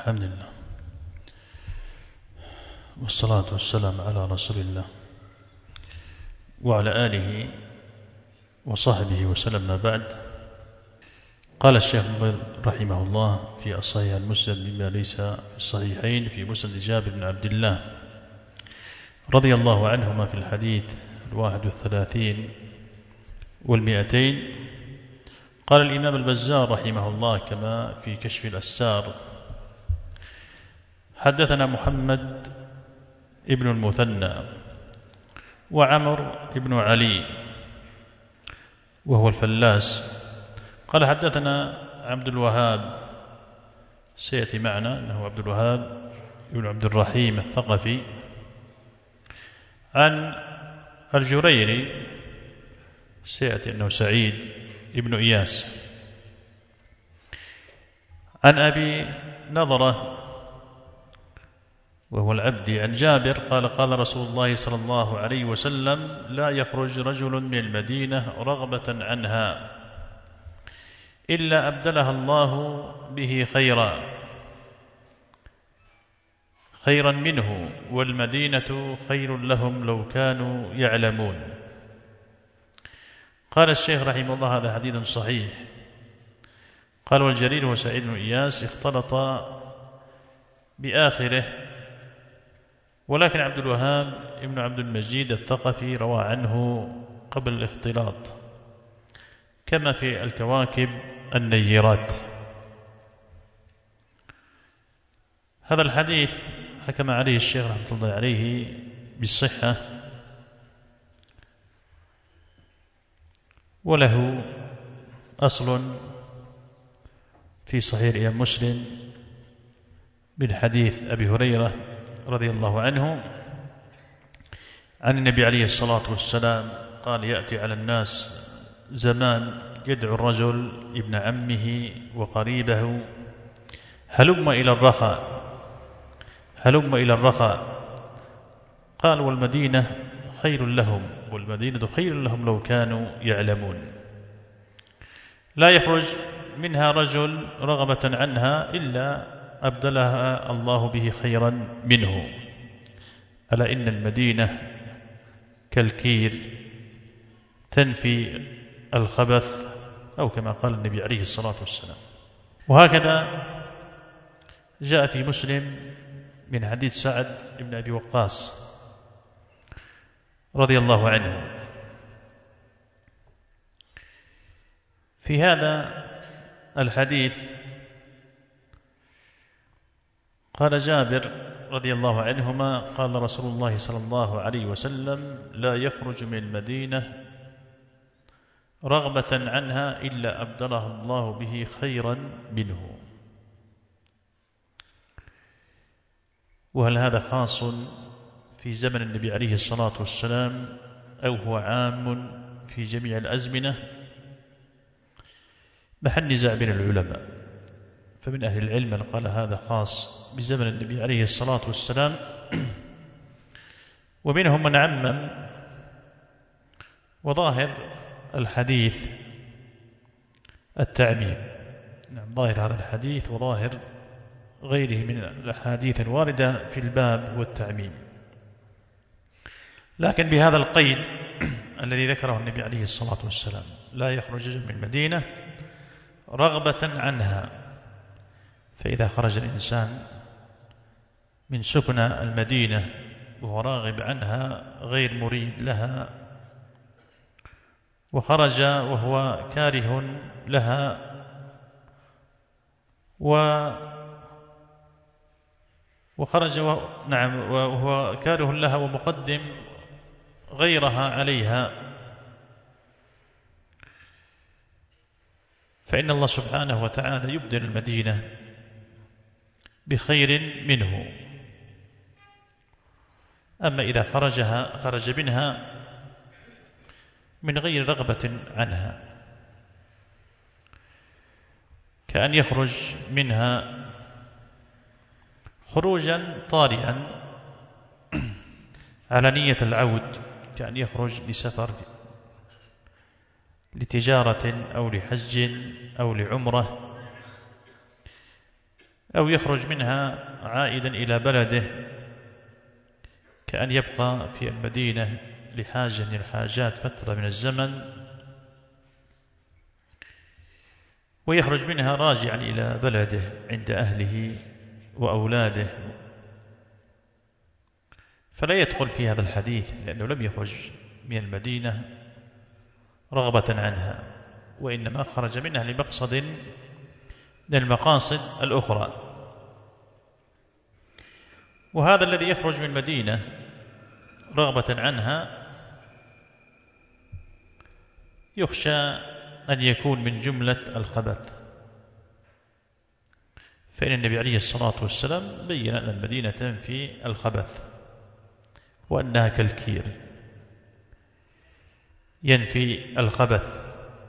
الحمد لله والصلاة والسلام على رسول الله وعلى آله وصحبه وسلم. ما بعد، قال الشيخ رحمه الله في الصحيح المسند مما ليس في الصحيحين في مسند جابر بن عبد الله رضي الله عنهما في الحديث 31 و200. قال الإمام البزار رحمه الله كما في كشف الأستار: حدثنا محمد ابن المثنى وعمر ابن علي وهو الفلاس قال حدثنا عبد الوهاب، سيأتي معنا أنه عبد الوهاب ابن عبد الرحيم الثقفي، عن الجريري سيأتي أنه سعيد ابن إياس، عن أبي نضرة وهو العبدي عن جابر قال: قال رسول الله صلى الله عليه وسلم: لا يخرج رجل من المدينة رغبة عنها إلا أبدلها الله به خيرا منه، والمدينة خير لهم لو كانوا يعلمون. قال الشيخ رحمه الله: هذا حديث صحيح. قال: والجرير وسعيد بن إياس اختلط بآخره، ولكن عبد الوهاب ابن عبد المجيد الثقفي روى عنه قبل الاختلاط كما في الكواكب النيرات. هذا الحديث حكم عليه الشيخ رحمه الله عليه بالصحة، وله أصل في صحيح الإمام مسلم من حديث أبي هريرة رضي الله عنه عن النبي عليه الصلاة والسلام قال: يأتي على الناس زمان يدعو الرجل ابن عمه وقريبه: هلم إلى الرخاء. قال: والمدينة خير لهم لو كانوا يعلمون. لا يخرج منها رجل رغبة عنها إلا أبدلها الله به خيرا منه. ألا إن المدينة كالكير تنفي الخبث، أو كما قال النبي عليه الصلاة والسلام. وهكذا جاء في مسلم من حديث سعد بن أبي وقاص رضي الله عنه. في هذا الحديث قال جابر رضي الله عنهما: قال رسول الله صلى الله عليه وسلم: لا يخرج من المدينة رغبة عنها إلا أبدلها الله به خيرا منه. وهل هذا خاص في زمن النبي عليه الصلاة والسلام أو هو عام في جميع الأزمنة؟ محل نزاع بين العلماء، فمن أهل العلم من قال هذا خاص بزمن النبي عليه الصلاة والسلام، ومنهم من عمم. وظاهر الحديث التعميم، ظاهر هذا الحديث وظاهر غيره من الأحاديث الواردة في الباب هو التعميم، لكن بهذا القيد الذي ذكره النبي عليه الصلاة والسلام: لا يخرج من المدينة رغبة عنها. فإذا خرج الإنسان من سكن المدينة وهو راغب عنها غير مريد لها، وخرج وهو كاره لها وهو كاره لها ومقدم غيرها عليها، فإن الله سبحانه وتعالى يبدل المدينة بخير منه. أما إذا خرج منها من غير رغبة عنها، كأن يخرج منها خروجا طارئا على نية العود، كأن يخرج لسفر لتجارة أو لحج أو لعمرة، أو يخرج منها عائدا إلى بلده، كأن يبقى في المدينة لحاجة من الحاجات فترة من الزمن ويخرج منها راجعا إلى بلده عند أهله وأولاده، فلا يدخل في هذا الحديث، لأنه لم يخرج من المدينة رغبة عنها، وإنما خرج منها لمقصد من المقاصد الأخرى. وهذا الذي يخرج من المدينة رغبة عنها يخشى أن يكون من جملة الخبث، فإن النبي عليه الصلاة والسلام بين أن المدينة تنفي الخبث، وأنها كالكير ينفي الخبث،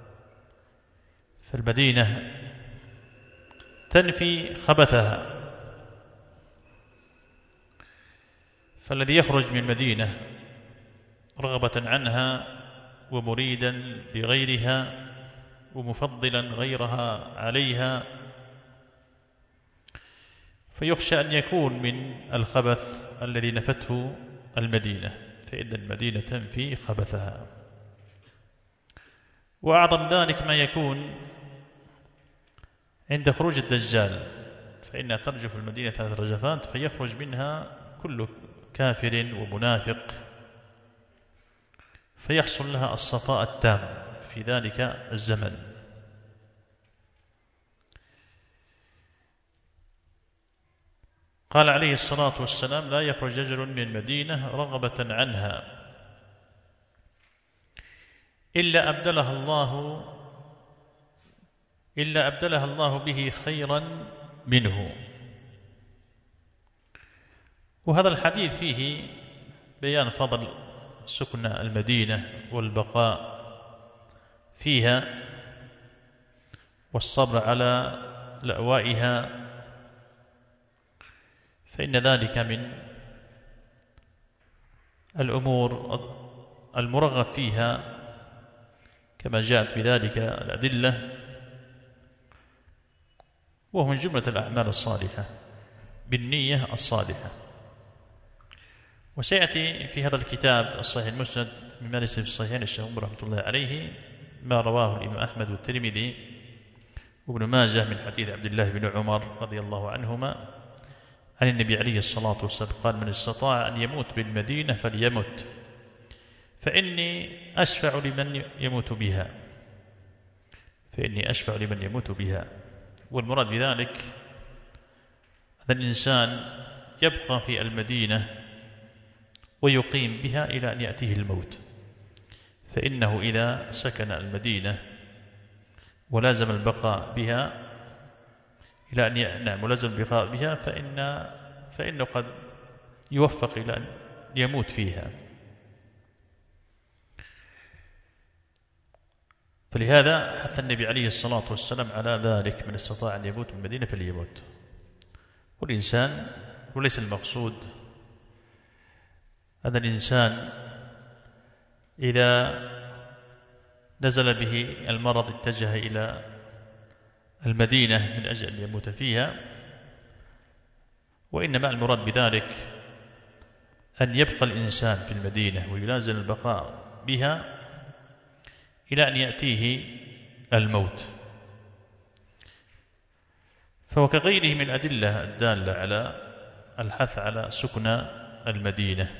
فالمدينة تنفي خبثها. فالذي يخرج من المدينة رغبة عنها ومريدا بغيرها ومفضلا غيرها عليها، فيخشى أن يكون من الخبث الذي نفته المدينة، فإن المدينة تنفي خبثها. وأعظم ذلك ما يكون عند خروج الدجال، فإنها ترجف المدينة 3 رجفات، فيخرج منها كل كافر ومنافق، فيحصل لها الصفاء التام في ذلك الزمن. قال عليه الصلاة والسلام: لا يخرج رجل من المدينة رغبة عنها إلا أبدلها الله به خيرا منه. وهذا الحديث فيه بيان فضل سكن المدينة والبقاء فيها والصبر على لأوائها، فإن ذلك من الأمور المرغب فيها كما جاءت بذلك الأدلة، وهو من جملة الأعمال الصالحة بالنية الصالحة. وسيأتي في هذا الكتاب الصحيح المسند مما ليس في الصحيحين الشيخ رحمة الله عليه ما رواه الإمام أحمد والترمذي وابن ماجه من حديث عبد الله بن عمر رضي الله عنهما عن النبي عليه الصلاة والسلام قال: من استطاع أن يموت بالمدينة فليمت، فإني أشفع لمن يموت بها. والمراد بذلك أن الإنسان يبقى في المدينة ويقيم بها إلى أن يأتيه الموت، فإنه إذا سكن المدينة ولازم البقاء بها إلى أن ولازم البقاء بها فإنه قد يوفق إلى أن يموت فيها. فلهذا حث النبي عليه الصلاة والسلام على ذلك: من استطاع أن يموت من المدينة فليموت. والإنسان وليس المقصود أن الإنسان إذا نزل به المرض اتجه إلى المدينة من أجل أن يموت فيها، وإنما المراد بذلك أن يبقى الإنسان في المدينة ويلازم البقاء بها إلى أن يأتيه الموت. فهو كغيره من الأدلة الدالة على الحث على سكن المدينة.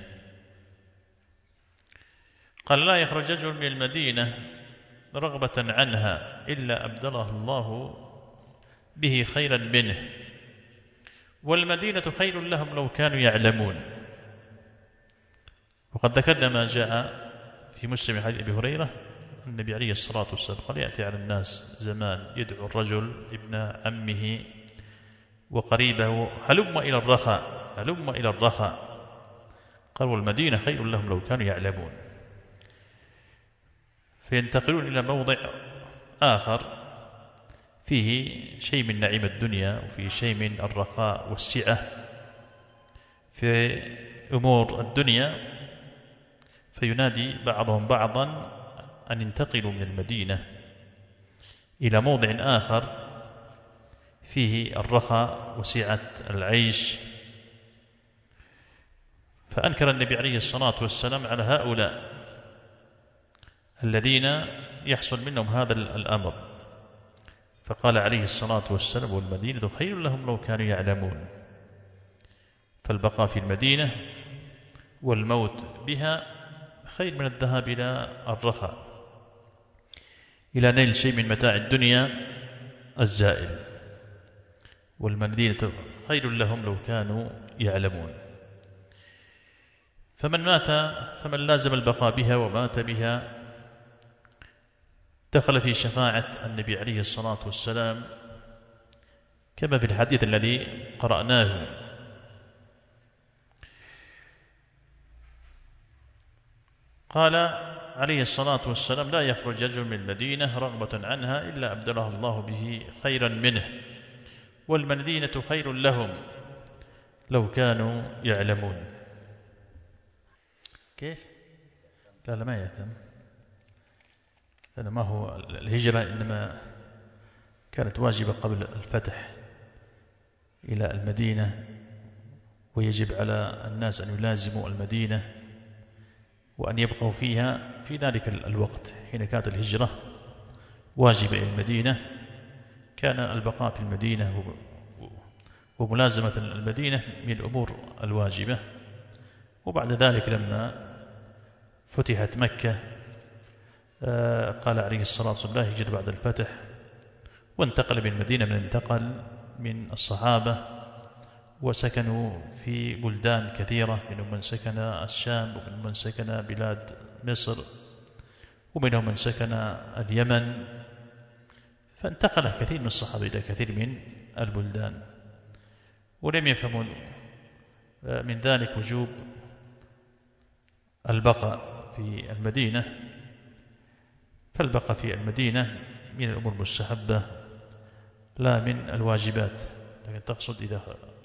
قال: لا يخرج رجل من المدينة رغبة عنها إلا أبدله الله به خيرا منه، والمدينة خير لهم لو كانوا يعلمون. وقد ذكرنا ما جاء في مسلم حديث أبي هريرة النبي عليه الصلاة والسلام قال: يأتي على الناس زمان يدعو الرجل ابن عمه وقريبه هلم إلى الرخاء، قال: والمدينة خير لهم لو كانوا يعلمون. فينتقلون إلى موضع آخر فيه شيء من نعيم الدنيا وفيه شيء من الرخاء والسعة في أمور الدنيا، فينادي بعضهم بعضا أن ينتقلوا من المدينة إلى موضع آخر فيه الرخاء وسعة العيش. فأنكر النبي عليه الصلاة والسلام على هؤلاء الذين يحصل منهم هذا الأمر، فقال عليه الصلاة والسلام: والمدينة خير لهم لو كانوا يعلمون. فالبقاء في المدينة والموت بها خير من الذهاب إلى الرخاء، إلى نيل شيء من متاع الدنيا الزائل. والمدينة خير لهم لو كانوا يعلمون. فمن لازم البقاء بها ومات بها دخل في شفاعة النبي عليه الصلاة والسلام، كما في الحديث الذي قرأناه. قال عليه الصلاة والسلام: لا يخرج رجل من المدينة رغبة عنها إلا أبدله الله به خيرا منه، والمدينة خير لهم لو كانوا يعلمون. كيف؟ لا ما يأثم، لأن ما هو الهجرة إنما كانت واجبة قبل الفتح إلى المدينة، ويجب على الناس أن يلازموا المدينة وأن يبقوا فيها في ذلك الوقت. حين كانت الهجرة واجبة إلى المدينة كان البقاء في المدينة وملازمة المدينة من الأمور الواجبة. وبعد ذلك لما فتحت مكة قال عليه الصلاة والسلام: لا هجر بعد الفتح، وانتقل من المدينة من انتقل من الصحابة وسكنوا في بلدان كثيرة، منهم من سكن الشام، ومنهم من سكن بلاد مصر، ومنهم من سكن اليمن. فانتقل كثير من الصحابة إلى كثير من البلدان، ولم يفهموا من ذلك وجوب البقاء في المدينة. فالبقاء في المدينة من الأمور المستحبة لا من الواجبات، لكن تقصد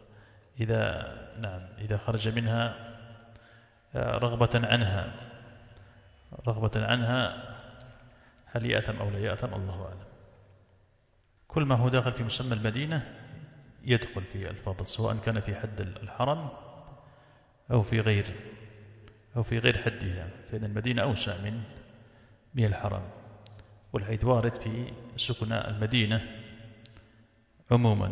إذا خرج منها رغبة عنها هل يأثم أو لا يأثم؟ الله أعلم. كل ما هو داخل في مسمى المدينة يدخل في الفضل، سواء كان في حد الحرم أو في غير حدها، فإن المدينة أوسع من الحرم، والحديث وارد في سكن المدينة عموما.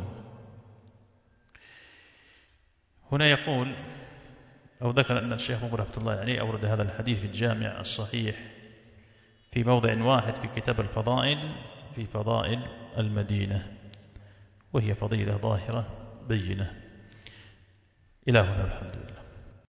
هنا يقول أو ذكر أن الشيخ مقبل رحمة الله عليه أورد هذا الحديث في الجامع الصحيح في موضع واحد في كتاب الفضائل، في فضائل المدينة، وهي فضيلة ظاهرة بينة. إلى هنا الحمد لله.